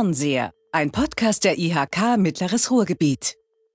Fernseher, ein Podcast der IHK Mittleres Ruhrgebiet.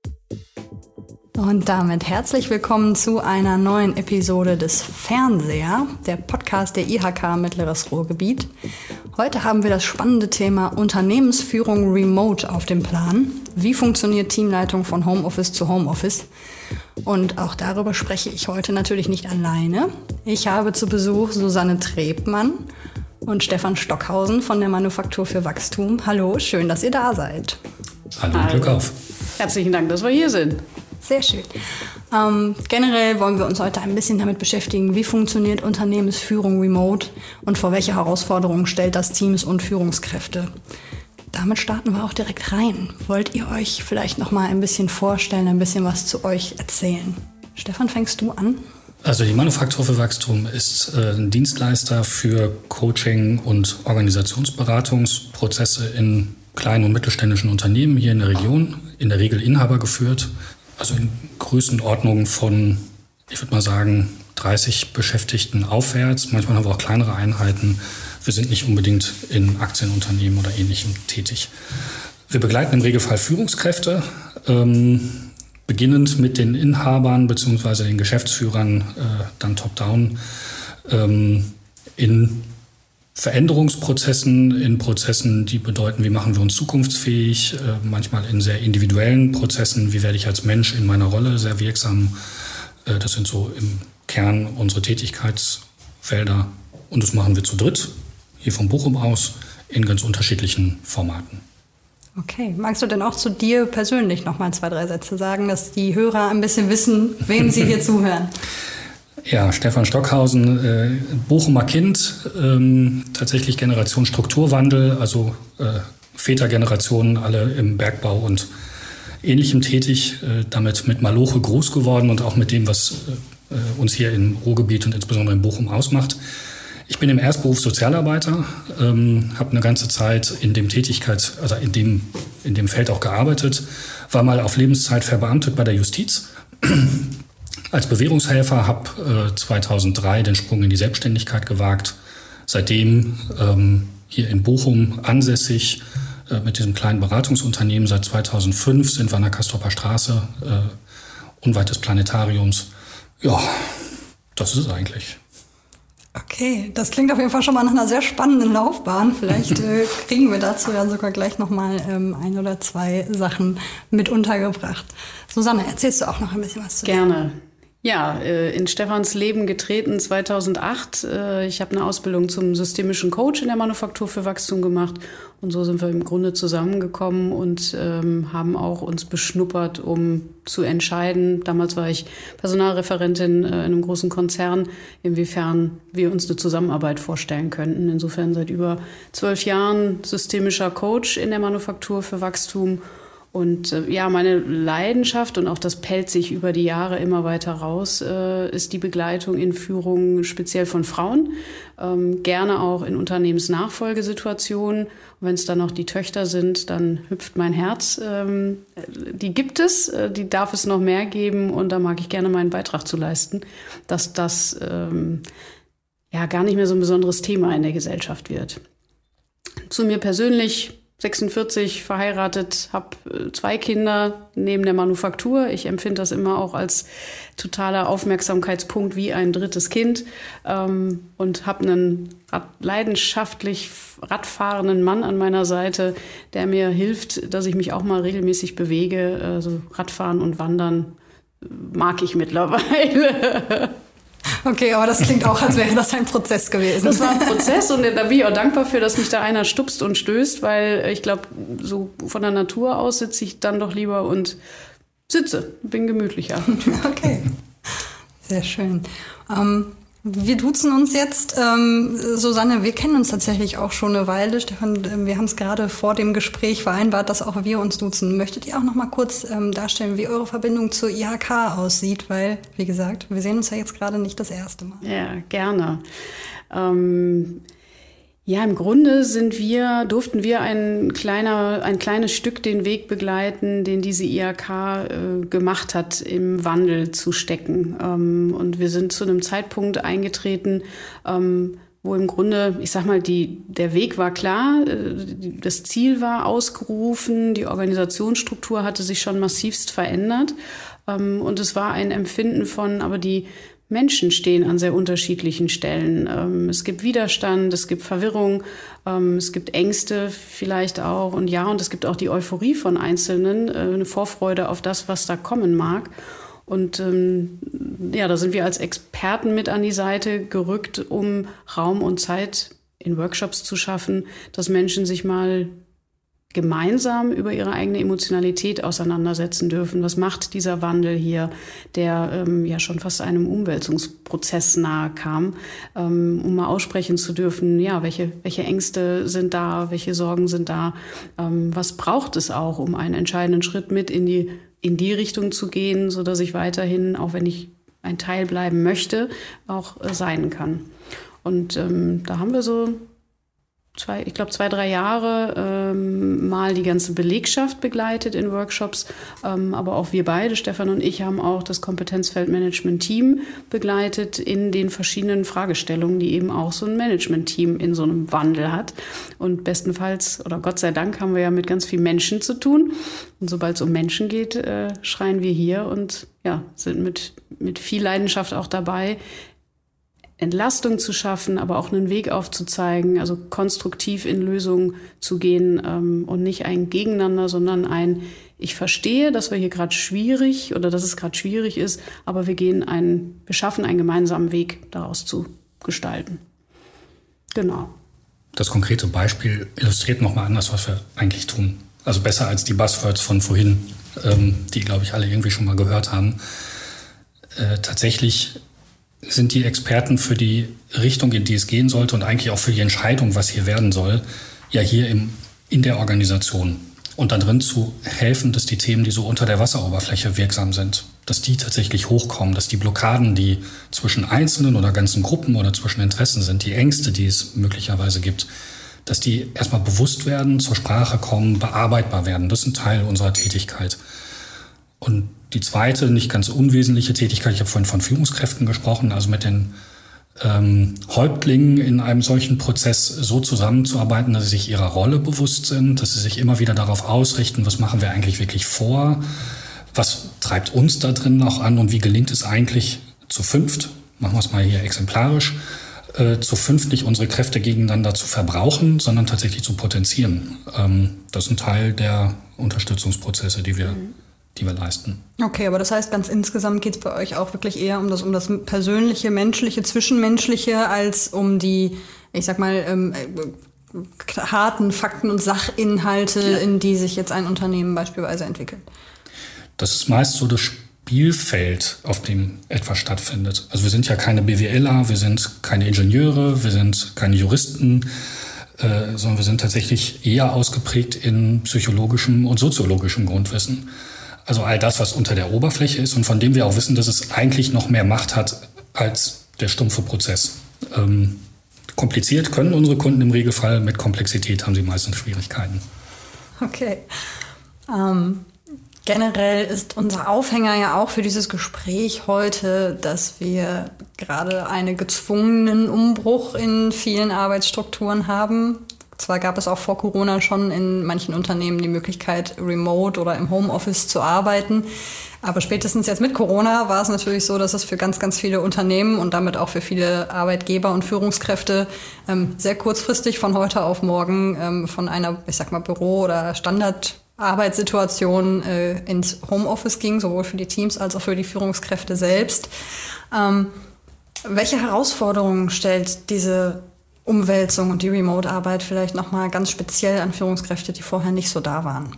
Und damit herzlich willkommen zu einer neuen Episode des Fernseher, der Podcast der IHK Mittleres Ruhrgebiet. Heute haben wir das spannende Thema Unternehmensführung Remote auf dem Plan. Wie funktioniert Teamleitung von Homeoffice zu Homeoffice? Und auch darüber spreche ich heute natürlich nicht alleine. Ich habe zu Besuch Susanne Trebmann und Stefan Stockhausen von der Manufaktur für Wachstum. Hallo, schön, dass ihr da seid. Hallo, Glück auf. Herzlichen Dank, dass wir hier sind. Sehr schön. Generell wollen wir uns heute ein bisschen damit beschäftigen, wie funktioniert Unternehmensführung remote und vor welche Herausforderungen stellt das Teams und Führungskräfte. Damit starten wir auch direkt rein. Wollt ihr euch vielleicht noch mal ein bisschen vorstellen, ein bisschen was zu euch erzählen? Stefan, fängst du an? Also die Manufaktur für Wachstum ist ein Dienstleister für Coaching- und Organisationsberatungsprozesse in kleinen und mittelständischen Unternehmen hier in der Region, in der Regel inhabergeführt, also in Größenordnungen von, ich würde mal sagen, 30 Beschäftigten aufwärts. Manchmal haben wir auch kleinere Einheiten. Wir sind nicht unbedingt in Aktienunternehmen oder Ähnlichem tätig. Wir begleiten im Regelfall Führungskräfte, beginnend mit den Inhabern bzw. den Geschäftsführern, dann top-down, in Veränderungsprozessen, in Prozessen, die bedeuten, wie machen wir uns zukunftsfähig, manchmal in sehr individuellen Prozessen, wie werde ich als Mensch in meiner Rolle sehr wirksam. Das sind so im Kern unsere Tätigkeitsfelder und das machen wir zu dritt, hier von Bochum aus, in ganz unterschiedlichen Formaten. Okay, magst du denn auch zu dir persönlich noch mal 2, 3 Sätze sagen, dass die Hörer ein bisschen wissen, wem sie hier zuhören? Ja, Stefan Stockhausen, Bochumer Kind, tatsächlich Generation Strukturwandel, also Vätergenerationen alle im Bergbau und Ähnlichem tätig, damit mit Maloche groß geworden und auch mit dem, was uns hier im Ruhrgebiet und insbesondere in Bochum ausmacht. Ich bin im Erstberuf Sozialarbeiter, habe eine ganze Zeit in dem in dem Feld auch gearbeitet, war mal auf Lebenszeit verbeamtet bei der Justiz. Als Bewährungshelfer habe 2003 den Sprung in die Selbstständigkeit gewagt. Seitdem hier in Bochum ansässig mit diesem kleinen Beratungsunternehmen. Seit 2005 sind wir an der Castroper Straße, unweit des Planetariums. Ja, das ist es eigentlich. Okay, das klingt auf jeden Fall schon mal nach einer sehr spannenden Laufbahn. Vielleicht kriegen wir dazu ja sogar gleich noch mal 1 oder 2 Sachen mit untergebracht. Susanne, erzählst du auch noch ein bisschen was zu dir? Gerne. Ja, in Stefans Leben getreten 2008. Ich habe eine Ausbildung zum systemischen Coach in der Manufaktur für Wachstum gemacht. Und so sind wir im Grunde zusammengekommen und haben auch uns beschnuppert, um zu entscheiden. Damals war ich Personalreferentin in einem großen Konzern, inwiefern wir uns eine Zusammenarbeit vorstellen könnten. Insofern seit über 12 Jahren systemischer Coach in der Manufaktur für Wachstum. Und ja, meine Leidenschaft, und auch das pellt sich über die Jahre immer weiter raus, ist die Begleitung in Führung speziell von Frauen, gerne auch in Unternehmensnachfolgesituationen. Und wenn es dann noch die Töchter sind, dann hüpft mein Herz. Die gibt es, die darf es noch mehr geben und da mag ich gerne meinen Beitrag zu leisten, dass das ja gar nicht mehr so ein besonderes Thema in der Gesellschaft wird. Zu mir persönlich: 46, verheiratet, habe 2 Kinder neben der Manufaktur. Ich empfinde das immer auch als totaler Aufmerksamkeitspunkt wie ein drittes Kind und habe einen leidenschaftlich radfahrenden Mann an meiner Seite, der mir hilft, dass ich mich auch mal regelmäßig bewege. Also Radfahren und Wandern mag ich mittlerweile. Okay, aber das klingt auch, als wäre das ein Prozess gewesen. Das war ein Prozess und da bin ich auch dankbar für, dass mich da einer stupst und stößt, weil ich glaube, so von der Natur aus sitze ich dann doch lieber und bin gemütlicher. Okay, sehr schön. Wir duzen uns jetzt. Susanne, wir kennen uns tatsächlich auch schon eine Weile. Stefan, wir haben es gerade vor dem Gespräch vereinbart, dass auch wir uns duzen. Möchtet ihr auch noch mal kurz darstellen, wie eure Verbindung zur IHK aussieht? Weil, wie gesagt, wir sehen uns ja jetzt gerade nicht das erste Mal. Ja, gerne. Ja, im Grunde durften wir ein kleines Stück den Weg begleiten, den diese IHK gemacht hat, im Wandel zu stecken. Und wir sind zu einem Zeitpunkt eingetreten, wo im Grunde, ich sag mal, der Weg war klar, das Ziel war ausgerufen, die Organisationsstruktur hatte sich schon massivst verändert und es war ein Empfinden von, aber die Menschen stehen an sehr unterschiedlichen Stellen. Es gibt Widerstand, es gibt Verwirrung, es gibt Ängste vielleicht auch und es gibt auch die Euphorie von Einzelnen, eine Vorfreude auf das, was da kommen mag. Und da sind wir als Experten mit an die Seite gerückt, um Raum und Zeit in Workshops zu schaffen, dass Menschen sich mal gemeinsam über ihre eigene Emotionalität auseinandersetzen dürfen. Was macht dieser Wandel hier, der schon fast einem Umwälzungsprozess nahe kam, um mal aussprechen zu dürfen, welche Ängste sind da, welche Sorgen sind da, was braucht es auch, um einen entscheidenden Schritt mit in die Richtung zu gehen, sodass ich weiterhin, auch wenn ich ein Teil bleiben möchte, auch sein kann. Und da haben wir so 2-3 Jahre mal die ganze Belegschaft begleitet in Workshops. Aber auch wir beide, Stefan und ich, haben auch das Kompetenzfeldmanagement-Team begleitet in den verschiedenen Fragestellungen, die eben auch so ein Management-Team in so einem Wandel hat. Und bestenfalls, oder Gott sei Dank, haben wir ja mit ganz vielen Menschen zu tun. Und sobald es um Menschen geht, schreien wir hier und sind mit viel Leidenschaft auch dabei, Entlastung zu schaffen, aber auch einen Weg aufzuzeigen, also konstruktiv in Lösungen zu gehen und nicht ein Gegeneinander, sondern ich verstehe, dass wir hier dass es gerade schwierig ist, aber wir schaffen einen gemeinsamen Weg, daraus zu gestalten. Genau. Das konkrete Beispiel illustriert nochmal anders, was wir eigentlich tun. Also besser als die Buzzwords von vorhin, die, glaube ich, alle irgendwie schon mal gehört haben. Tatsächlich sind die Experten für die Richtung, in die es gehen sollte und eigentlich auch für die Entscheidung, was hier werden soll, ja hier in der Organisation. Und da drin zu helfen, dass die Themen, die so unter der Wasseroberfläche wirksam sind, dass die tatsächlich hochkommen, dass die Blockaden, die zwischen Einzelnen oder ganzen Gruppen oder zwischen Interessen sind, die Ängste, die es möglicherweise gibt, dass die erstmal bewusst werden, zur Sprache kommen, bearbeitbar werden. Das ist ein Teil unserer Tätigkeit. Und die zweite, nicht ganz unwesentliche Tätigkeit, ich habe vorhin von Führungskräften gesprochen, also mit den Häuptlingen in einem solchen Prozess so zusammenzuarbeiten, dass sie sich ihrer Rolle bewusst sind, dass sie sich immer wieder darauf ausrichten, was machen wir eigentlich wirklich vor, was treibt uns da drin noch an und wie gelingt es eigentlich zu fünft, machen wir es mal hier exemplarisch, zu fünft nicht unsere Kräfte gegeneinander zu verbrauchen, sondern tatsächlich zu potenzieren. Das ist ein Teil der Unterstützungsprozesse, die wir leisten. Okay, aber das heißt, ganz insgesamt geht es bei euch auch wirklich eher um das persönliche, menschliche, zwischenmenschliche, als um die, ich sag mal, harten Fakten und Sachinhalte, in die sich jetzt ein Unternehmen beispielsweise entwickelt. Das ist meist so das Spielfeld, auf dem etwas stattfindet. Also wir sind ja keine BWLer, wir sind keine Ingenieure, wir sind keine Juristen, sondern wir sind tatsächlich eher ausgeprägt in psychologischem und soziologischem Grundwissen. Also all das, was unter der Oberfläche ist und von dem wir auch wissen, dass es eigentlich noch mehr Macht hat als der stumpfe Prozess. Kompliziert können unsere Kunden im Regelfall, mit Komplexität haben sie meistens Schwierigkeiten. Okay. Generell ist unser Aufhänger ja auch für dieses Gespräch heute, dass wir gerade einen gezwungenen Umbruch in vielen Arbeitsstrukturen haben. Zwar gab es auch vor Corona schon in manchen Unternehmen die Möglichkeit, remote oder im Homeoffice zu arbeiten. Aber spätestens jetzt mit Corona war es natürlich so, dass es für ganz, ganz viele Unternehmen und damit auch für viele Arbeitgeber und Führungskräfte sehr kurzfristig von heute auf morgen von einer, ich sag mal, Büro- oder Standardarbeitssituation ins Homeoffice ging, sowohl für die Teams als auch für die Führungskräfte selbst. Welche Herausforderungen stellt diese Umwälzung und die Remote-Arbeit vielleicht nochmal ganz speziell an Führungskräfte, die vorher nicht so da waren?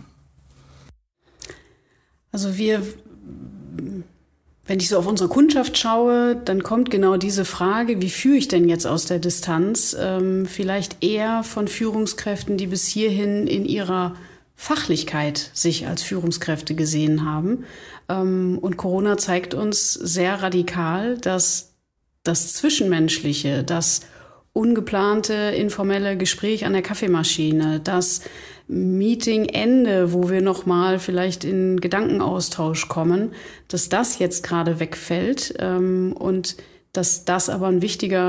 Also wenn ich so auf unsere Kundschaft schaue, dann kommt genau diese Frage, wie führe ich denn jetzt aus der Distanz? Vielleicht eher von Führungskräften, die bis hierhin in ihrer Fachlichkeit sich als Führungskräfte gesehen haben. Und Corona zeigt uns sehr radikal, dass das Zwischenmenschliche, das ungeplante, informelle Gespräch an der Kaffeemaschine, das Meetingende, wo wir nochmal vielleicht in Gedankenaustausch kommen, dass das jetzt gerade wegfällt und dass das aber ein wichtiger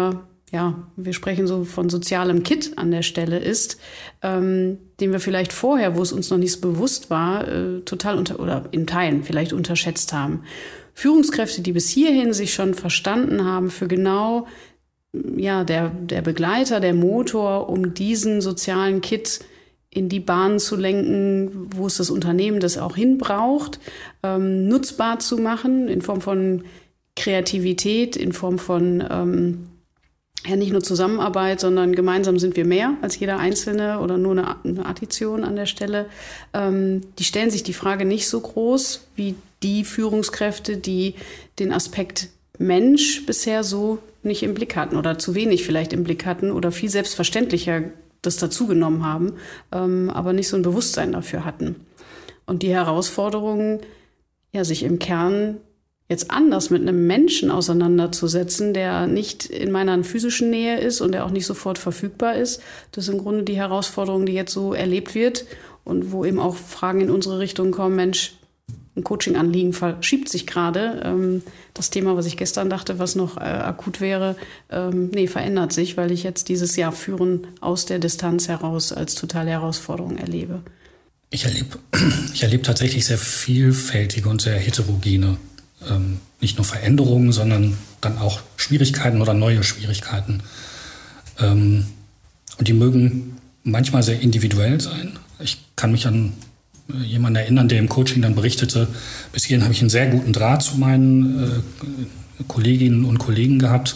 wir sprechen so von sozialem Kit an der Stelle ist, den wir vielleicht vorher, wo es uns noch nicht so bewusst war, total oder in Teilen vielleicht unterschätzt haben. Führungskräfte, die bis hierhin sich schon verstanden haben für genau der Begleiter, der Motor, um diesen sozialen Kit in die Bahnen zu lenken, wo es das Unternehmen das auch hinbraucht, nutzbar zu machen in Form von Kreativität, in Form von nicht nur Zusammenarbeit, sondern gemeinsam sind wir mehr als jeder Einzelne oder nur eine Addition an der Stelle. Die stellen sich die Frage nicht so groß wie die Führungskräfte, die den Aspekt Mensch bisher so nicht im Blick hatten oder zu wenig vielleicht im Blick hatten oder viel selbstverständlicher das dazugenommen haben, aber nicht so ein Bewusstsein dafür hatten. Und die Herausforderung, sich im Kern jetzt anders mit einem Menschen auseinanderzusetzen, der nicht in meiner physischen Nähe ist und der auch nicht sofort verfügbar ist, das ist im Grunde die Herausforderung, die jetzt so erlebt wird und wo eben auch Fragen in unsere Richtung kommen, Mensch, ein Coaching-Anliegen verschiebt sich gerade. Das Thema, was ich gestern dachte, was noch akut wäre, verändert sich, weil ich jetzt dieses Jahr Führen aus der Distanz heraus als totale Herausforderung erlebe. Ich erlebe tatsächlich sehr vielfältige und sehr heterogene, nicht nur Veränderungen, sondern dann auch Schwierigkeiten oder neue Schwierigkeiten. Und die mögen manchmal sehr individuell sein. Ich kann mich an jemanden erinnern, der im Coaching dann berichtete, bis hierhin habe ich einen sehr guten Draht zu meinen Kolleginnen und Kollegen gehabt.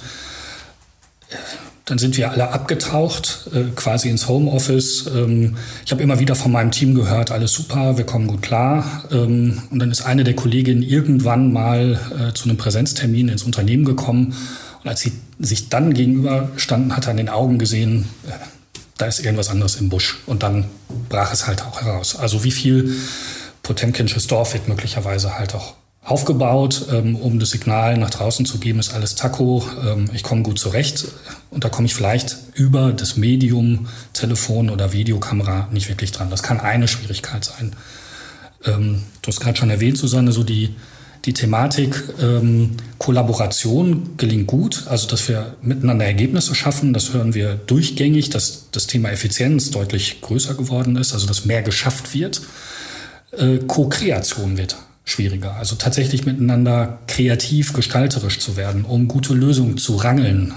Dann sind wir alle abgetaucht, quasi ins Homeoffice. Ich habe immer wieder von meinem Team gehört, alles super, wir kommen gut klar. Und dann ist eine der Kolleginnen irgendwann mal zu einem Präsenztermin ins Unternehmen gekommen. Und als sie sich dann gegenüberstanden, hat er in den Augen gesehen, da ist irgendwas anderes im Busch. Und dann brach es halt auch heraus. Also wie viel Potemkinsches Dorf wird möglicherweise halt auch aufgebaut, um das Signal nach draußen zu geben, ist alles Taco, ich komme gut zurecht. Und da komme ich vielleicht über das Medium Telefon oder Videokamera nicht wirklich dran. Das kann eine Schwierigkeit sein. Du hast gerade schon erwähnt, Susanne, so die Thematik Kollaboration gelingt gut, also dass wir miteinander Ergebnisse schaffen, das hören wir durchgängig, dass das Thema Effizienz deutlich größer geworden ist, also dass mehr geschafft wird. Co-Kreation wird schwieriger, also tatsächlich miteinander kreativ, gestalterisch zu werden, um gute Lösungen zu rangeln,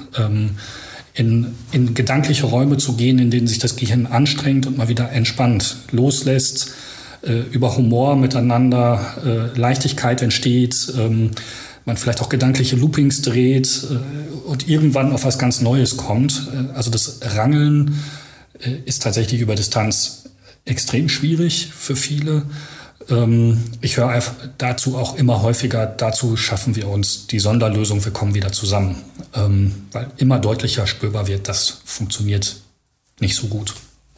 in gedankliche Räume zu gehen, in denen sich das Gehirn anstrengt und mal wieder entspannt loslässt, über Humor miteinander, Leichtigkeit entsteht, man vielleicht auch gedankliche Loopings dreht und irgendwann auf was ganz Neues kommt. Also das Rangeln ist tatsächlich über Distanz extrem schwierig für viele. Ich höre einfach dazu auch immer häufiger, dazu schaffen wir uns die Sonderlösung, wir kommen wieder zusammen. Weil immer deutlicher spürbar wird, das funktioniert nicht so gut.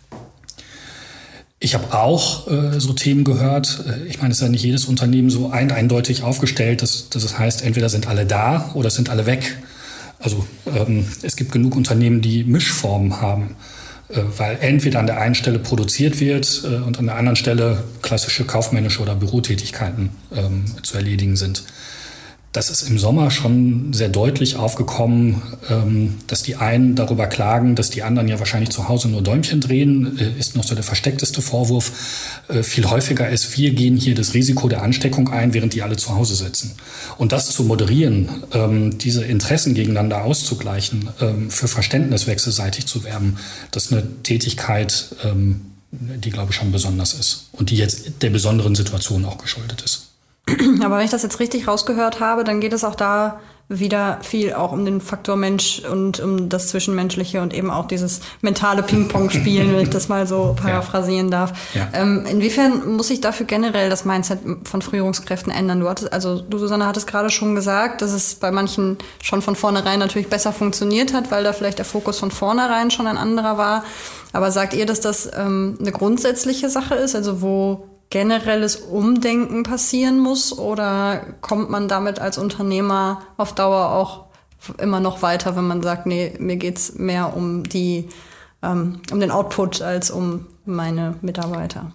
Ich habe auch so Themen gehört, ich meine, es ist ja nicht jedes Unternehmen so eindeutig aufgestellt, dass es heißt, entweder sind alle da oder es sind alle weg. Also es gibt genug Unternehmen, die Mischformen haben, weil entweder an der einen Stelle produziert wird und an der anderen Stelle klassische kaufmännische oder Bürotätigkeiten zu erledigen sind. Das ist im Sommer schon sehr deutlich aufgekommen, dass die einen darüber klagen, dass die anderen ja wahrscheinlich zu Hause nur Däumchen drehen, ist noch so der versteckteste Vorwurf. Viel häufiger ist, wir gehen hier das Risiko der Ansteckung ein, während die alle zu Hause sitzen. Und das zu moderieren, diese Interessen gegeneinander auszugleichen, für Verständnis wechselseitig zu werben, das ist eine Tätigkeit, die, glaube ich, schon besonders ist und die jetzt der besonderen Situation auch geschuldet ist. Aber wenn ich das jetzt richtig rausgehört habe, dann geht es auch da wieder viel auch um den Faktor Mensch und um das Zwischenmenschliche und eben auch dieses mentale Ping-Pong-Spielen, wenn ich das mal so paraphrasieren darf. Ja. Inwiefern muss sich dafür generell das Mindset von Führungskräften ändern? Du, Susanne, hattest gerade schon gesagt, dass es bei manchen schon von vornherein natürlich besser funktioniert hat, weil da vielleicht der Fokus von vornherein schon ein anderer war. Aber sagt ihr, dass das eine grundsätzliche Sache ist, also wo generelles Umdenken passieren muss, oder kommt man damit als Unternehmer auf Dauer auch immer noch weiter, wenn man sagt, nee, mir geht's mehr um den Output als um meine Mitarbeiter?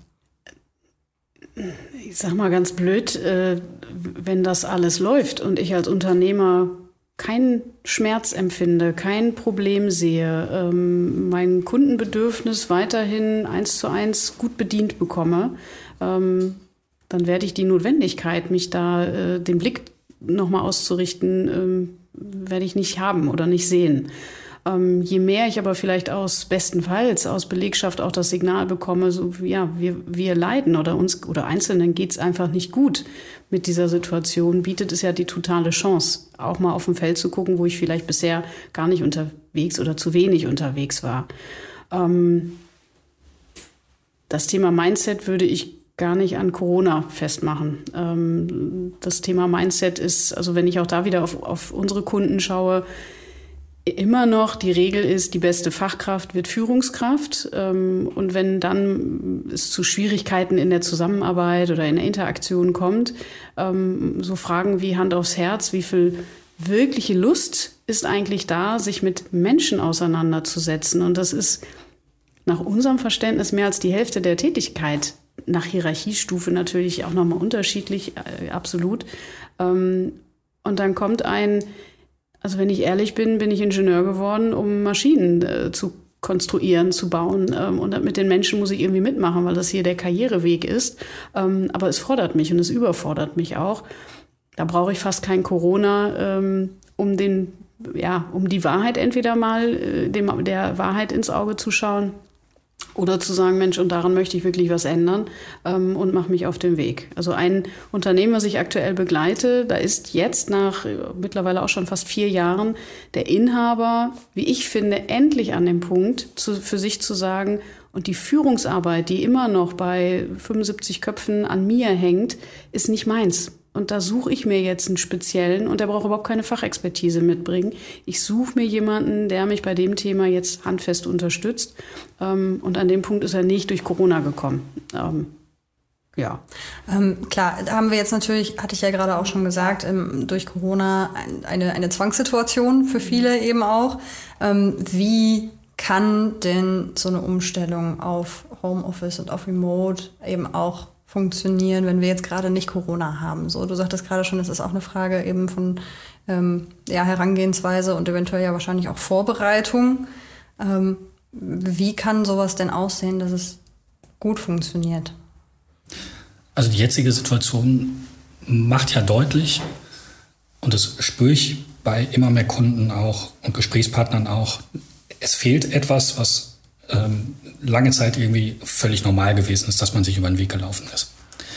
Ich sag mal ganz blöd, wenn das alles läuft und ich als Unternehmer keinen Schmerz empfinde, kein Problem sehe, mein Kundenbedürfnis weiterhin 1:1 gut bedient bekomme, dann werde ich die Notwendigkeit, mich da den Blick nochmal auszurichten, werde ich nicht haben oder nicht sehen. Je mehr ich aber vielleicht bestenfalls aus Belegschaft auch das Signal bekomme, so, ja, wir leiden oder uns oder Einzelnen geht's einfach nicht gut mit dieser Situation, bietet es ja die totale Chance, auch mal auf dem Feld zu gucken, wo ich vielleicht bisher gar nicht unterwegs oder zu wenig unterwegs war. Das Thema Mindset würde ich gar nicht an Corona festmachen. Das Thema Mindset ist, also wenn ich auch da wieder auf unsere Kunden schaue, immer noch die Regel ist, die beste Fachkraft wird Führungskraft. Und wenn dann es zu Schwierigkeiten in der Zusammenarbeit oder in der Interaktion kommt, so Fragen wie Hand aufs Herz, wie viel wirkliche Lust ist eigentlich da, sich mit Menschen auseinanderzusetzen? Und das ist nach unserem Verständnis mehr als die Hälfte der Tätigkeit. Nach Hierarchiestufe natürlich auch nochmal unterschiedlich, absolut. Und dann kommt also wenn ich ehrlich bin ich Ingenieur geworden, um Maschinen zu konstruieren, zu bauen. Und mit den Menschen muss ich irgendwie mitmachen, weil das hier der Karriereweg ist. Aber es fordert mich und es überfordert mich auch. Da brauche ich fast kein Corona, um die Wahrheit entweder mal der Wahrheit ins Auge zu schauen oder zu sagen, Mensch, und daran möchte ich wirklich was ändern und mache mich auf den Weg. Also ein Unternehmen, was ich aktuell begleite, da ist jetzt nach mittlerweile auch schon fast 4 Jahren der Inhaber, wie ich finde, endlich an dem Punkt, für sich zu sagen, und die Führungsarbeit, die immer noch bei 75 Köpfen an mir hängt, ist nicht meins. Und da suche ich mir jetzt einen Speziellen und der braucht überhaupt keine Fachexpertise mitbringen. Ich suche mir jemanden, der mich bei dem Thema jetzt handfest unterstützt. Und an dem Punkt ist er nicht durch Corona gekommen. Ja. Klar, da haben wir jetzt natürlich, hatte ich ja gerade auch schon gesagt, durch Corona eine Zwangssituation für viele eben auch. Wie kann denn so eine Umstellung auf Homeoffice und auf Remote eben auch funktionieren, wenn wir jetzt gerade nicht Corona haben? So, du sagtest gerade schon, es ist auch eine Frage eben von Herangehensweise und eventuell ja wahrscheinlich auch Vorbereitung. Wie kann sowas denn aussehen, dass es gut funktioniert? Also die jetzige Situation macht ja deutlich, und das spüre ich bei immer mehr Kunden auch und Gesprächspartnern auch, es fehlt etwas, was lange Zeit irgendwie völlig normal gewesen ist, dass man sich über den Weg gelaufen ist.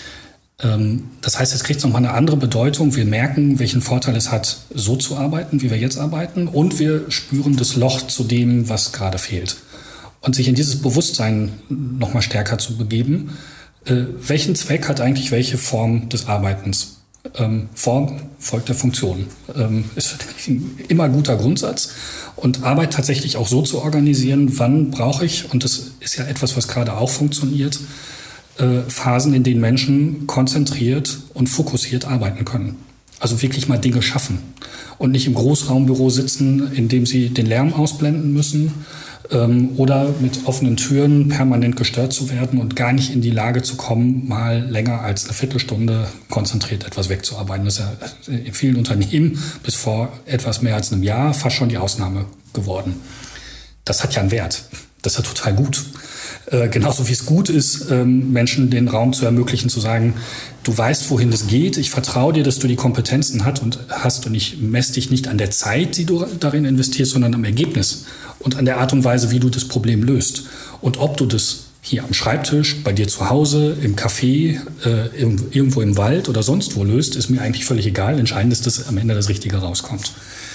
Das heißt, es kriegt nochmal eine andere Bedeutung. Wir merken, welchen Vorteil es hat, so zu arbeiten, wie wir jetzt arbeiten. Und wir spüren das Loch zu dem, was gerade fehlt. Und sich in dieses Bewusstsein nochmal stärker zu begeben. Welchen Zweck hat eigentlich welche Form des Arbeitens? Form folgt der Funktion. Ist immer ein guter Grundsatz. Und Arbeit tatsächlich auch so zu organisieren, wann brauche ich, und das ist ja etwas, was gerade auch funktioniert, Phasen, in denen Menschen konzentriert und fokussiert arbeiten können. Also wirklich mal Dinge schaffen und nicht im Großraumbüro sitzen, in dem sie den Lärm ausblenden müssen oder mit offenen Türen permanent gestört zu werden und gar nicht in die Lage zu kommen, mal länger als eine Viertelstunde konzentriert etwas wegzuarbeiten. Das ist ja in vielen Unternehmen bis vor etwas mehr als einem Jahr fast schon die Ausnahme geworden. Das hat ja einen Wert. Das ist ja total gut. Genauso wie es gut ist, Menschen den Raum zu ermöglichen, zu sagen, du weißt, wohin es geht, ich vertraue dir, dass du die Kompetenzen hast und ich messe dich nicht an der Zeit, die du darin investierst, sondern am Ergebnis und an der Art und Weise, wie du das Problem löst. Und ob du das hier am Schreibtisch, bei dir zu Hause, im Café, irgendwo im Wald oder sonst wo löst, ist mir eigentlich völlig egal. Entscheidend ist, dass am Ende das Richtige rauskommt.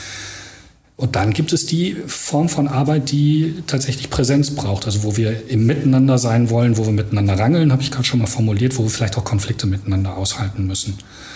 Und dann gibt es die Form von Arbeit, die tatsächlich Präsenz braucht, also wo wir im Miteinander sein wollen, wo wir miteinander rangeln, habe ich gerade schon mal formuliert, wo wir vielleicht auch Konflikte miteinander aushalten müssen.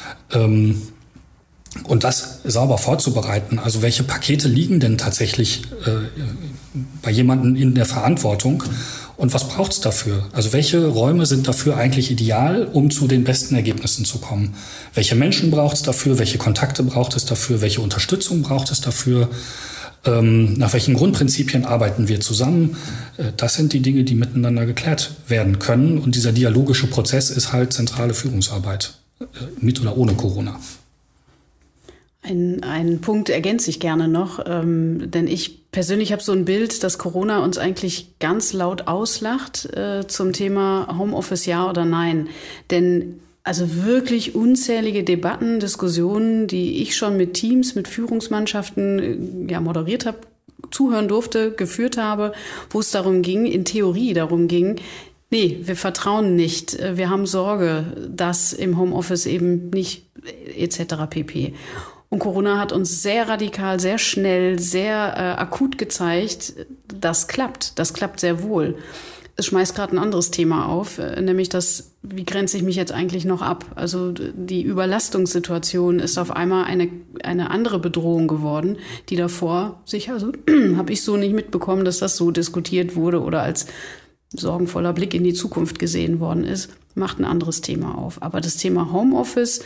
Und das sauber vorzubereiten, also welche Pakete liegen denn tatsächlich bei jemandem in der Verantwortung und was braucht es dafür? Also welche Räume sind dafür eigentlich ideal, um zu den besten Ergebnissen zu kommen? Welche Menschen braucht es dafür? Welche Kontakte braucht es dafür? Welche Unterstützung braucht es dafür? Nach welchen Grundprinzipien arbeiten wir zusammen? Das sind die Dinge, die miteinander geklärt werden können. Und dieser dialogische Prozess ist halt zentrale Führungsarbeit, mit oder ohne Corona. Einen Punkt ergänze ich gerne noch, denn ich persönlich habe so ein Bild, dass Corona uns eigentlich ganz laut auslacht zum Thema Homeoffice ja oder nein. Denn also wirklich unzählige Debatten, Diskussionen, die ich schon mit Teams, mit Führungsmannschaften moderiert habe, zuhören durfte, geführt habe, wo es in Theorie darum ging, nee, wir vertrauen nicht, wir haben Sorge, dass im Homeoffice eben nicht etc. pp. Und Corona hat uns sehr radikal, sehr schnell, sehr akut gezeigt, das klappt sehr wohl. Es schmeißt gerade ein anderes Thema auf, nämlich wie grenze ich mich jetzt eigentlich noch ab? Also die Überlastungssituation ist auf einmal eine andere Bedrohung geworden, die davor habe ich so nicht mitbekommen, dass das so diskutiert wurde oder als sorgenvoller Blick in die Zukunft gesehen worden ist, macht ein anderes Thema auf. Aber das Thema Homeoffice,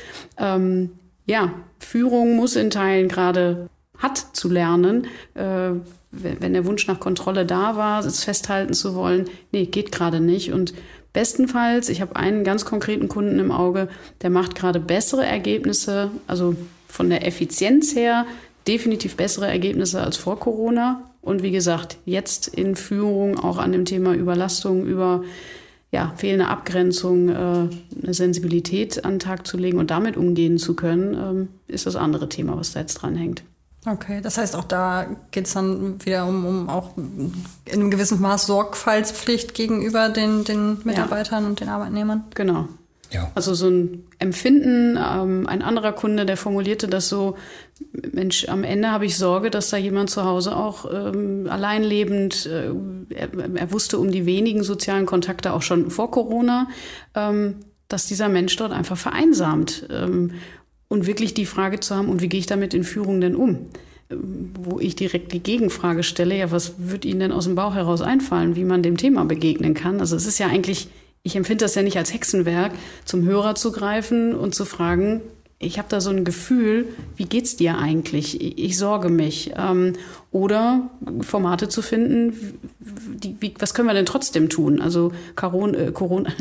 Führung muss in Teilen hat zu lernen, wenn der Wunsch nach Kontrolle da war, es festhalten zu wollen, nee, geht gerade nicht. Und bestenfalls, ich habe einen ganz konkreten Kunden im Auge, der macht gerade bessere Ergebnisse, also von der Effizienz her definitiv bessere Ergebnisse als vor Corona. Und wie gesagt, jetzt in Führung auch an dem Thema Überlastung, über fehlende Abgrenzung, eine Sensibilität an den Tag zu legen und damit umgehen zu können, ist das andere Thema, was da jetzt dran hängt. Okay, das heißt, auch da geht es dann wieder um auch in einem gewissen Maß Sorgfaltspflicht gegenüber den Mitarbeitern und den Arbeitnehmern. Genau. Ja. Also so ein Empfinden, ein anderer Kunde, der formulierte das so, Mensch, am Ende habe ich Sorge, dass da jemand zu Hause auch allein lebend, er wusste um die wenigen sozialen Kontakte auch schon vor Corona, dass dieser Mensch dort einfach vereinsamt. Und wirklich die Frage zu haben, und wie gehe ich damit in Führung denn um? Wo ich direkt die Gegenfrage stelle, was wird Ihnen denn aus dem Bauch heraus einfallen, wie man dem Thema begegnen kann? Also es ist ja eigentlich, ich empfinde das ja nicht als Hexenwerk, zum Hörer zu greifen und zu fragen, ich habe da so ein Gefühl, wie geht's dir eigentlich? Ich sorge mich. Oder Formate zu finden, was können wir denn trotzdem tun? Also Caroline, Corona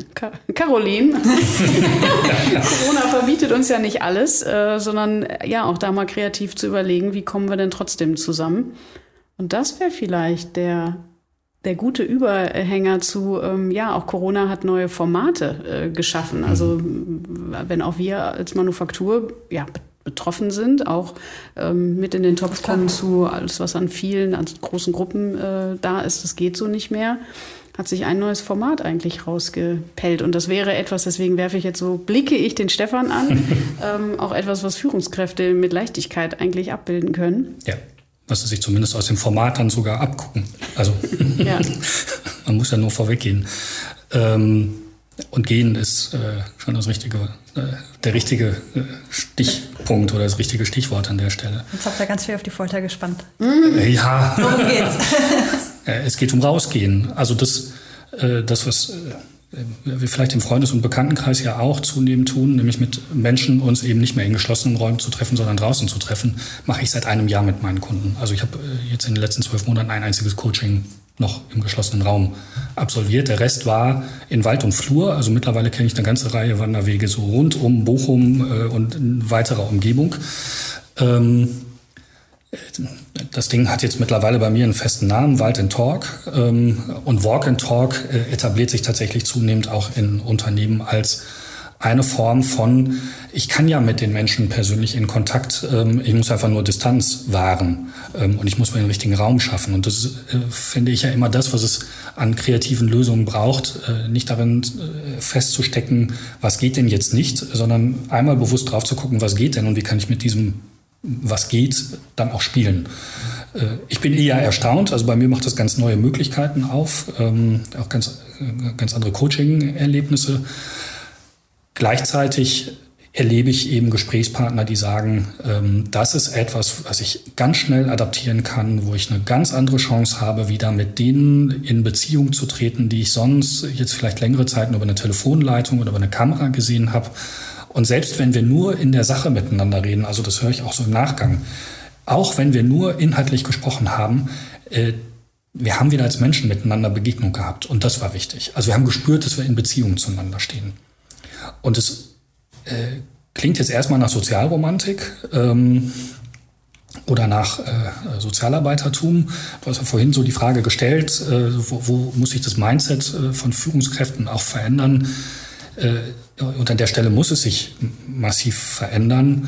verbietet uns ja nicht alles, sondern auch da mal kreativ zu überlegen, wie kommen wir denn trotzdem zusammen? Und das wäre vielleicht der gute Überhänger zu, auch Corona hat neue Formate geschaffen. Also wenn auch wir als Manufaktur betroffen sind, auch mit in den Topf kommen zu alles, was an vielen, an großen Gruppen da ist, das geht so nicht mehr, hat sich ein neues Format eigentlich rausgepellt. Und das wäre etwas, deswegen blicke ich den Stefan an, auch etwas, was Führungskräfte mit Leichtigkeit eigentlich abbilden können. Ja. Was sie sich zumindest aus dem Format dann sogar abgucken. Also man muss ja nur vorweggehen. Und gehen ist schon der richtige Stichpunkt oder das richtige Stichwort an der Stelle. Jetzt habt ihr ganz viel auf die Folter gespannt. Ja. Worum geht's? Es geht um Rausgehen. Also das was wir vielleicht im Freundes- und Bekanntenkreis ja auch zunehmend tun, nämlich mit Menschen uns eben nicht mehr in geschlossenen Räumen zu treffen, sondern draußen zu treffen, mache ich seit einem Jahr mit meinen Kunden. Also ich habe jetzt in den letzten 12 Monaten ein einziges Coaching noch im geschlossenen Raum absolviert. Der Rest war in Wald und Flur. Also mittlerweile kenne ich eine ganze Reihe Wanderwege so rund um Bochum und in weiterer Umgebung. Das Ding hat jetzt mittlerweile bei mir einen festen Namen, Wald and Talk. Und Walk and Talk etabliert sich tatsächlich zunehmend auch in Unternehmen als eine Form von, ich kann ja mit den Menschen persönlich in Kontakt, ich muss einfach nur Distanz wahren und ich muss mir den richtigen Raum schaffen. Und das finde ich ja immer das, was es an kreativen Lösungen braucht, nicht darin festzustecken, was geht denn jetzt nicht, sondern einmal bewusst drauf zu gucken, was geht denn und wie kann ich mit diesem was geht, dann auch spielen. Ich bin eher erstaunt, also bei mir macht das ganz neue Möglichkeiten auf, auch ganz andere Coaching-Erlebnisse. Gleichzeitig erlebe ich eben Gesprächspartner, die sagen, das ist etwas, was ich ganz schnell adaptieren kann, wo ich eine ganz andere Chance habe, wieder mit denen in Beziehung zu treten, die ich sonst jetzt vielleicht längere Zeit nur über eine Telefonleitung oder über eine Kamera gesehen habe. Und selbst wenn wir nur in der Sache miteinander reden, also das höre ich auch so im Nachgang, auch wenn wir nur inhaltlich gesprochen haben, wir haben wieder als Menschen miteinander Begegnung gehabt. Und das war wichtig. Also wir haben gespürt, dass wir in Beziehung zueinander stehen. Und es klingt jetzt erstmal nach Sozialromantik oder nach Sozialarbeitertum. Du hast ja vorhin so die Frage gestellt, wo muss sich das Mindset von Führungskräften auch verändern? Und an der Stelle muss es sich massiv verändern,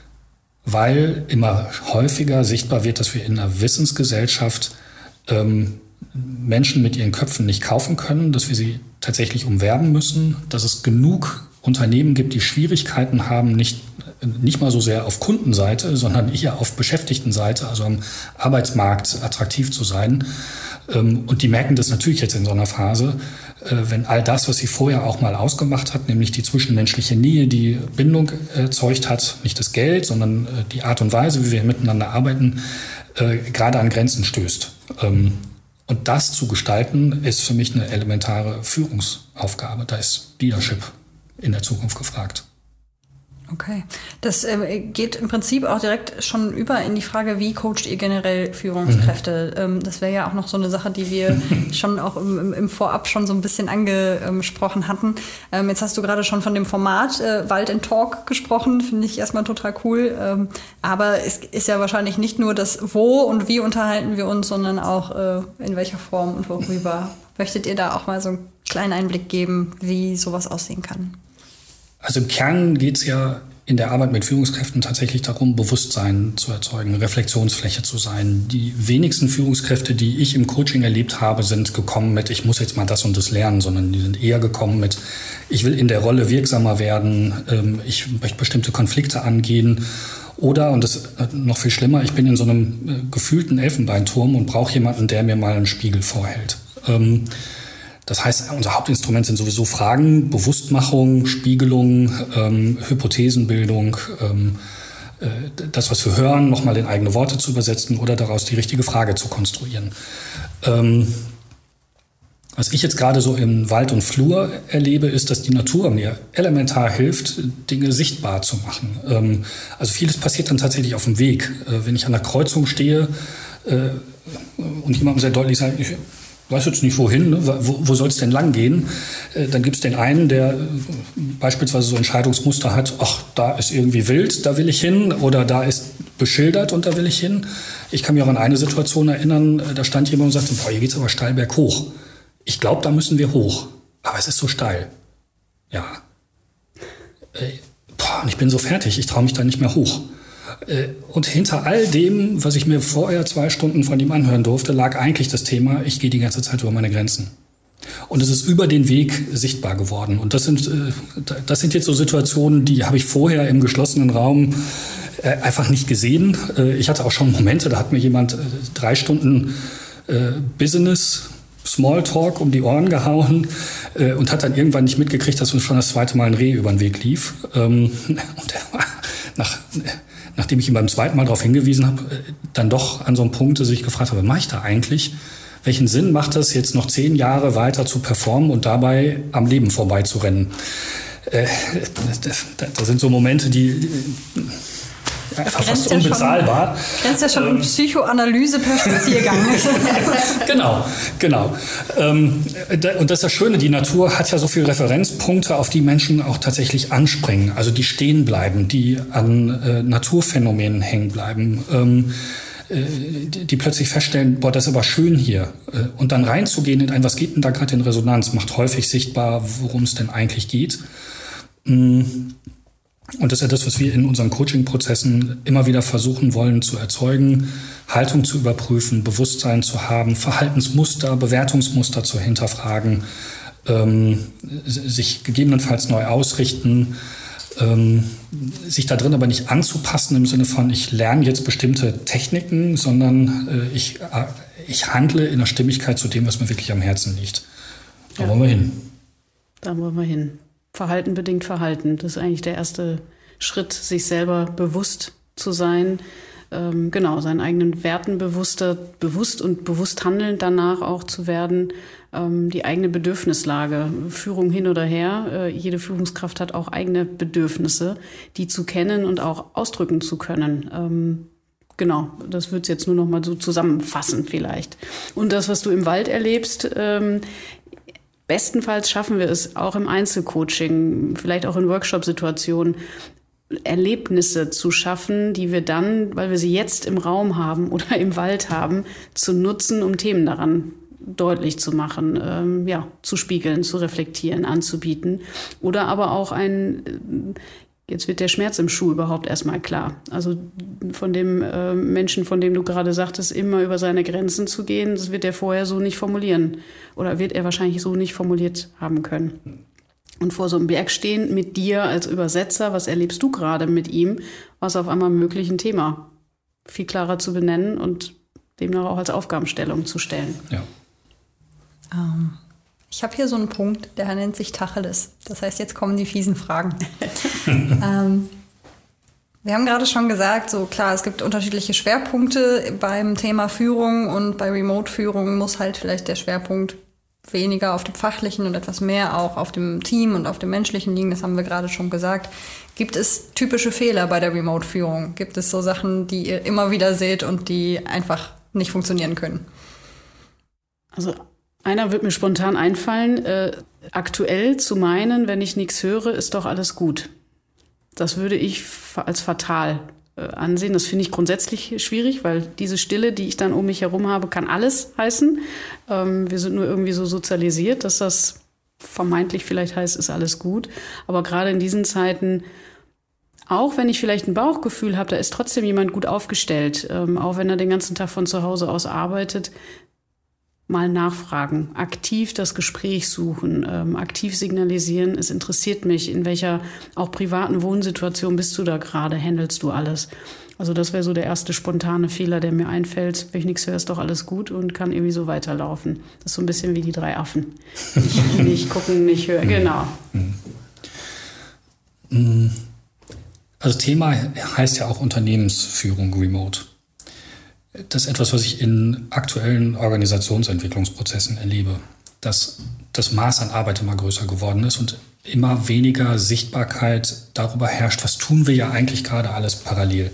weil immer häufiger sichtbar wird, dass wir in einer Wissensgesellschaft Menschen mit ihren Köpfen nicht kaufen können, dass wir sie tatsächlich umwerben müssen, dass es genug Unternehmen gibt, die Schwierigkeiten haben, nicht mal so sehr auf Kundenseite, sondern eher auf Beschäftigtenseite, also am Arbeitsmarkt attraktiv zu sein. Und die merken das natürlich jetzt in so einer Phase, wenn all das, was sie vorher auch mal ausgemacht hat, nämlich die zwischenmenschliche Nähe, die Bindung erzeugt hat, nicht das Geld, sondern die Art und Weise, wie wir miteinander arbeiten, gerade an Grenzen stößt. Und das zu gestalten, ist für mich eine elementare Führungsaufgabe. Da ist Leadership in der Zukunft gefragt. Okay. Das geht im Prinzip auch direkt schon über in die Frage, wie coacht ihr generell Führungskräfte? Das wäre ja auch noch so eine Sache, die wir schon auch im Vorab schon so ein bisschen angesprochen hatten. Jetzt hast du gerade schon von dem Format Wald in Talk gesprochen, finde ich erstmal total cool. Aber es ist ja wahrscheinlich nicht nur das Wo und wie unterhalten wir uns, sondern auch in welcher Form und worüber. Möchtet ihr da auch mal so einen kleinen Einblick geben, wie sowas aussehen kann? Also im Kern geht es ja in der Arbeit mit Führungskräften tatsächlich darum, Bewusstsein zu erzeugen, Reflexionsfläche zu sein. Die wenigsten Führungskräfte, die ich im Coaching erlebt habe, sind gekommen mit, ich muss jetzt mal das und das lernen, sondern die sind eher gekommen mit, ich will in der Rolle wirksamer werden, ich möchte bestimmte Konflikte angehen. Oder, und das ist noch viel schlimmer, ich bin in so einem gefühlten Elfenbeinturm und brauche jemanden, der mir mal einen Spiegel vorhält. Das heißt, unser Hauptinstrument sind sowieso Fragen, Bewusstmachung, Spiegelung, Hypothesenbildung, das, was wir hören, nochmal in eigene Worte zu übersetzen oder daraus die richtige Frage zu konstruieren. Was ich jetzt gerade so im Wald und Flur erlebe, ist, dass die Natur mir elementar hilft, Dinge sichtbar zu machen. Also vieles passiert dann tatsächlich auf dem Weg. Wenn ich an der Kreuzung stehe und jemandem sehr deutlich sage, ich weiß jetzt nicht wohin, ne? Wo soll es denn lang gehen? Dann gibt es den einen, der beispielsweise so Entscheidungsmuster hat, ach, da ist irgendwie wild, da will ich hin, oder da ist beschildert und da will ich hin. Ich kann mich auch an eine Situation erinnern, da stand jemand und sagte, boah, hier geht's aber steil berghoch. Ich glaube, da müssen wir hoch, aber es ist so steil. Ja. Und ich bin so fertig, ich traue mich da nicht mehr hoch. Und hinter all dem, was ich mir vorher 2 Stunden von ihm anhören durfte, lag eigentlich das Thema, ich gehe die ganze Zeit über meine Grenzen. Und es ist über den Weg sichtbar geworden. Und das sind jetzt so Situationen, die habe ich vorher im geschlossenen Raum einfach nicht gesehen. Ich hatte auch schon Momente, da hat mir jemand 3 Stunden Business Smalltalk um die Ohren gehauen und hat dann irgendwann nicht mitgekriegt, dass uns schon das 2. Mal ein Reh über den Weg lief. Und er war nachdem ich ihm beim 2. Mal darauf hingewiesen habe, dann doch an so einem Punkt, dass ich gefragt habe, was mache ich da eigentlich? Welchen Sinn macht es, jetzt noch 10 Jahre weiter zu performen und dabei am Leben vorbeizurennen? Das sind so Momente, die einfach fast unbezahlbar. Grenzt ja schon um Psychoanalyse per Spaziergang. Genau. Und das ist das Schöne, die Natur hat ja so viele Referenzpunkte, auf die Menschen auch tatsächlich anspringen, also die stehen bleiben, die an Naturphänomenen hängen bleiben, die plötzlich feststellen, boah, das ist aber schön hier. Und dann reinzugehen in ein, was geht denn da gerade in Resonanz, macht häufig sichtbar, worum es denn eigentlich geht. Und das ist ja das, was wir in unseren Coaching-Prozessen immer wieder versuchen wollen zu erzeugen, Haltung zu überprüfen, Bewusstsein zu haben, Verhaltensmuster, Bewertungsmuster zu hinterfragen, sich gegebenenfalls neu ausrichten, sich da drin aber nicht anzupassen im Sinne von, ich lerne jetzt bestimmte Techniken, sondern ich handle in der Stimmigkeit zu dem, was mir wirklich am Herzen liegt. Da wollen wir hin. Da wollen wir hin. Verhalten bedingt Verhalten. Das ist eigentlich der erste Schritt, sich selber bewusst zu sein. Seinen eigenen Werten bewusst und bewusst handelnd danach auch zu werden. Die eigene Bedürfnislage, Führung hin oder her. Jede Führungskraft hat auch eigene Bedürfnisse, die zu kennen und auch ausdrücken zu können. Das wird es jetzt nur noch mal so zusammenfassen vielleicht. Und das, was du im Wald erlebst, bestenfalls schaffen wir es auch im Einzelcoaching, vielleicht auch in Workshop-Situationen, Erlebnisse zu schaffen, die wir dann, weil wir sie jetzt im Raum haben oder im Wald haben, zu nutzen, um Themen daran deutlich zu machen, zu spiegeln, zu reflektieren, anzubieten. Oder aber auch jetzt wird der Schmerz im Schuh überhaupt erstmal klar. Also von dem Menschen, von dem du gerade sagtest, immer über seine Grenzen zu gehen, das wird er vorher so nicht formulieren. Oder wird er wahrscheinlich so nicht formuliert haben können. Und vor so einem Berg stehen mit dir als Übersetzer, was erlebst du gerade mit ihm, was auf einmal möglich ein Thema viel klarer zu benennen und demnach auch als Aufgabenstellung zu stellen. Ja. Ich habe hier so einen Punkt, der nennt sich Tacheles. Das heißt, jetzt kommen die fiesen Fragen. Wir haben gerade schon gesagt, so klar, es gibt unterschiedliche Schwerpunkte beim Thema Führung und bei Remote-Führung muss halt vielleicht der Schwerpunkt weniger auf dem Fachlichen und etwas mehr auch auf dem Team und auf dem Menschlichen liegen. Das haben wir gerade schon gesagt. Gibt es typische Fehler bei der Remote-Führung? Gibt es so Sachen, die ihr immer wieder seht und die einfach nicht funktionieren können? Also einer wird mir spontan einfallen, aktuell zu meinen, wenn ich nichts höre, ist doch alles gut. Das würde ich als fatal ansehen. Das finde ich grundsätzlich schwierig, weil diese Stille, die ich dann um mich herum habe, kann alles heißen. Wir sind nur irgendwie so sozialisiert, dass das vermeintlich vielleicht heißt, ist alles gut. Aber gerade in diesen Zeiten, auch wenn ich vielleicht ein Bauchgefühl habe, da ist trotzdem jemand gut aufgestellt, auch wenn er den ganzen Tag von zu Hause aus arbeitet, mal nachfragen, aktiv das Gespräch suchen, aktiv signalisieren, es interessiert mich, in welcher auch privaten Wohnsituation bist du da gerade, handelst du alles. Also das wäre so der erste spontane Fehler, der mir einfällt. Wenn ich nichts höre, ist doch alles gut und kann irgendwie so weiterlaufen. Das ist so ein bisschen wie die 3 Affen. Nicht gucken, nicht hören, genau. Also Thema heißt ja auch Unternehmensführung remote. Das ist etwas, was ich in aktuellen Organisationsentwicklungsprozessen erlebe, dass das Maß an Arbeit immer größer geworden ist und immer weniger Sichtbarkeit darüber herrscht, was tun wir ja eigentlich gerade alles parallel.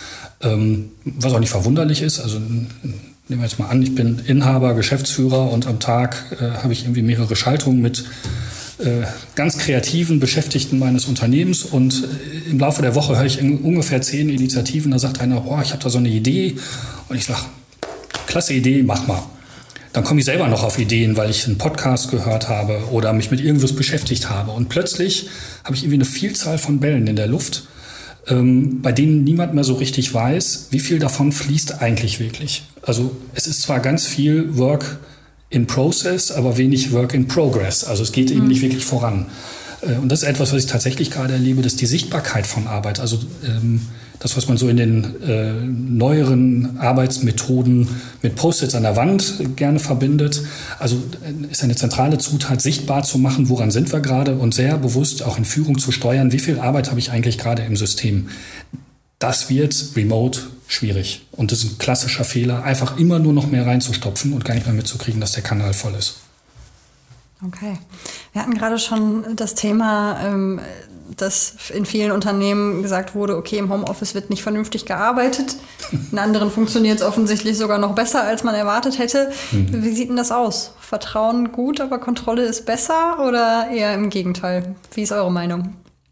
Was auch nicht verwunderlich ist, also nehmen wir jetzt mal an, ich bin Inhaber, Geschäftsführer und am Tag habe ich irgendwie mehrere Schaltungen mit ganz kreativen Beschäftigten meines Unternehmens und im Laufe der Woche höre ich ungefähr 10 Initiativen, da sagt einer, ich habe da so eine Idee und ich sage, klasse Idee, mach mal. Dann komme ich selber noch auf Ideen, weil ich einen Podcast gehört habe oder mich mit irgendwas beschäftigt habe und plötzlich habe ich irgendwie eine Vielzahl von Bällen in der Luft, bei denen niemand mehr so richtig weiß, wie viel davon fließt eigentlich wirklich. Also es ist zwar ganz viel Work in Process, aber wenig Work in Progress. Also es geht eben nicht wirklich voran. Und das ist etwas, was ich tatsächlich gerade erlebe, dass die Sichtbarkeit von Arbeit, also das, was man so in den neueren Arbeitsmethoden mit Post-its an der Wand gerne verbindet, also ist eine zentrale Zutat, sichtbar zu machen, woran sind wir gerade und sehr bewusst auch in Führung zu steuern, wie viel Arbeit habe ich eigentlich gerade im System. Das wird remote schwierig. Und das ist ein klassischer Fehler, einfach immer nur noch mehr reinzustopfen und gar nicht mehr mitzukriegen, dass der Kanal voll ist. Okay. Wir hatten gerade schon das Thema, dass in vielen Unternehmen gesagt wurde, okay, im Homeoffice wird nicht vernünftig gearbeitet. In anderen funktioniert es offensichtlich sogar noch besser, als man erwartet hätte. Wie sieht denn das aus? Vertrauen gut, aber Kontrolle ist besser oder eher im Gegenteil? Wie ist eure Meinung?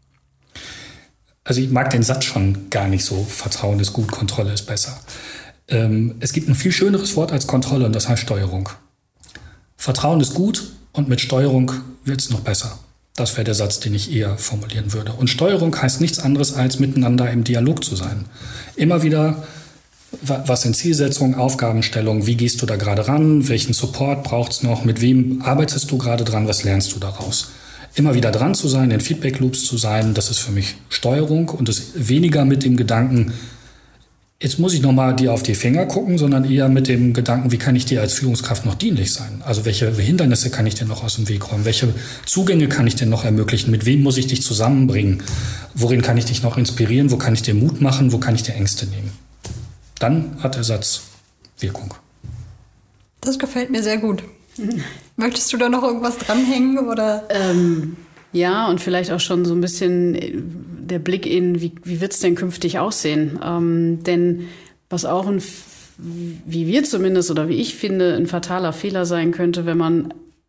Also ich mag den Satz schon gar nicht so, Vertrauen ist gut, Kontrolle ist besser. Es gibt ein viel schöneres Wort als Kontrolle und das heißt Steuerung. Vertrauen ist gut und mit Steuerung wird es noch besser. Das wäre der Satz, den ich eher formulieren würde. Und Steuerung heißt nichts anderes, als miteinander im Dialog zu sein. Immer wieder, was sind Zielsetzungen, Aufgabenstellungen, wie gehst du da gerade ran, welchen Support braucht es noch, mit wem arbeitest du gerade dran, was lernst du daraus? Immer wieder dran zu sein, in Feedback-Loops zu sein, das ist für mich Steuerung und ist weniger mit dem Gedanken, jetzt muss ich nochmal dir auf die Finger gucken, sondern eher mit dem Gedanken, wie kann ich dir als Führungskraft noch dienlich sein? Also welche Hindernisse kann ich dir noch aus dem Weg räumen? Welche Zugänge kann ich dir noch ermöglichen? Mit wem muss ich dich zusammenbringen? Worin kann ich dich noch inspirieren? Wo kann ich dir Mut machen? Wo kann ich dir Ängste nehmen? Dann hat der Satz Wirkung. Das gefällt mir sehr gut. Möchtest du da noch irgendwas dranhängen? Oder? Ja, und vielleicht auch schon so ein bisschen der Blick in, wie wird es denn künftig aussehen? Denn was auch wie wir zumindest oder wie ich finde, ein fataler Fehler sein könnte, wenn man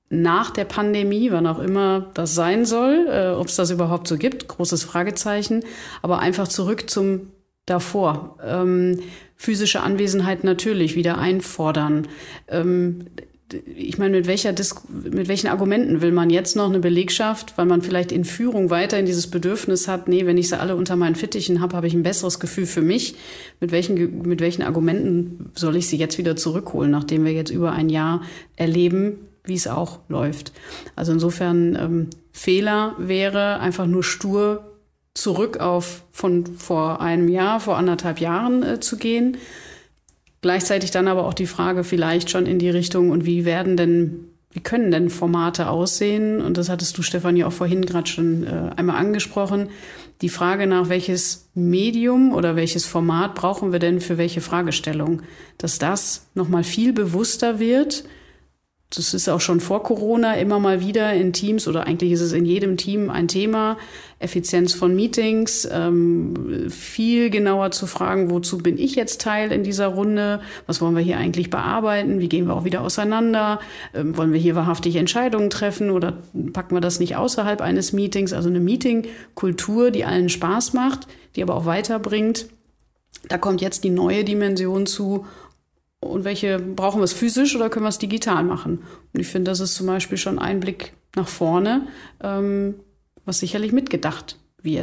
nach der Pandemie, wann auch immer das sein soll, ob es das überhaupt so gibt, großes Fragezeichen, aber einfach zurück zum davor. Physische Anwesenheit natürlich wieder einfordern. Ich meine, mit welchen Argumenten will man jetzt noch eine Belegschaft, weil man vielleicht in Führung weiterhin dieses Bedürfnis hat, nee, wenn ich sie alle unter meinen Fittichen habe, habe ich ein besseres Gefühl für mich. Mit welchen Argumenten soll ich sie jetzt wieder zurückholen, nachdem wir jetzt über ein Jahr erleben, wie es auch läuft. Also insofern Fehler wäre einfach nur stur zurück auf von vor einem Jahr, vor 1,5 Jahren zu gehen. Gleichzeitig dann aber auch die Frage vielleicht schon in die Richtung, und wie können denn Formate aussehen? Und das hattest du, Stefan, ja auch vorhin gerade schon einmal angesprochen. Die Frage nach, welches Medium oder welches Format brauchen wir denn für welche Fragestellung? Dass das nochmal viel bewusster wird. Das ist auch schon vor Corona immer mal wieder in Teams, oder eigentlich ist es in jedem Team ein Thema. Effizienz von Meetings, viel genauer zu fragen, wozu bin ich jetzt Teil in dieser Runde? Was wollen wir hier eigentlich bearbeiten? Wie gehen wir auch wieder auseinander? Wollen wir hier wahrhaftig Entscheidungen treffen oder packen wir das nicht außerhalb eines Meetings? Also eine Meetingkultur, die allen Spaß macht, die aber auch weiterbringt. Da kommt jetzt die neue Dimension zu. Und welche brauchen wir es physisch oder können wir es digital machen? Und ich finde, das ist zum Beispiel schon ein Blick nach vorne, was sicherlich mitgedacht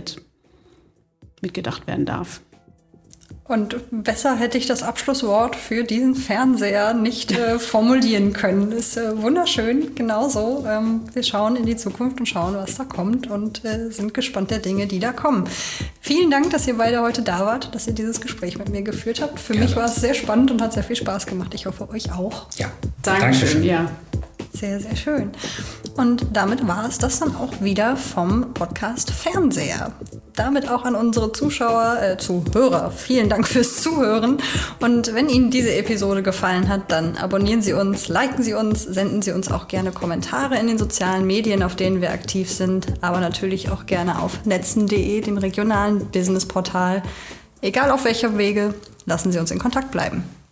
werden darf. Und besser hätte ich das Abschlusswort für diesen Fernseher nicht formulieren können. Das ist wunderschön, genau so. Wir schauen in die Zukunft und schauen, was da kommt, und sind gespannt der Dinge, die da kommen. Vielen Dank, dass ihr beide heute da wart, dass ihr dieses Gespräch mit mir geführt habt. Für mich war es sehr spannend und hat sehr viel Spaß gemacht. Ich hoffe, euch auch. Ja, Dankeschön. Ja. Sehr, sehr schön. Und damit war es das dann auch wieder vom Podcast Fernseher. Damit auch an unsere Zuhörer. Vielen Dank fürs Zuhören. Und wenn Ihnen diese Episode gefallen hat, dann abonnieren Sie uns, liken Sie uns, senden Sie uns auch gerne Kommentare in den sozialen Medien, auf denen wir aktiv sind, aber natürlich auch gerne auf netzen.de, dem regionalen Businessportal. Egal auf welchem Wege, lassen Sie uns in Kontakt bleiben.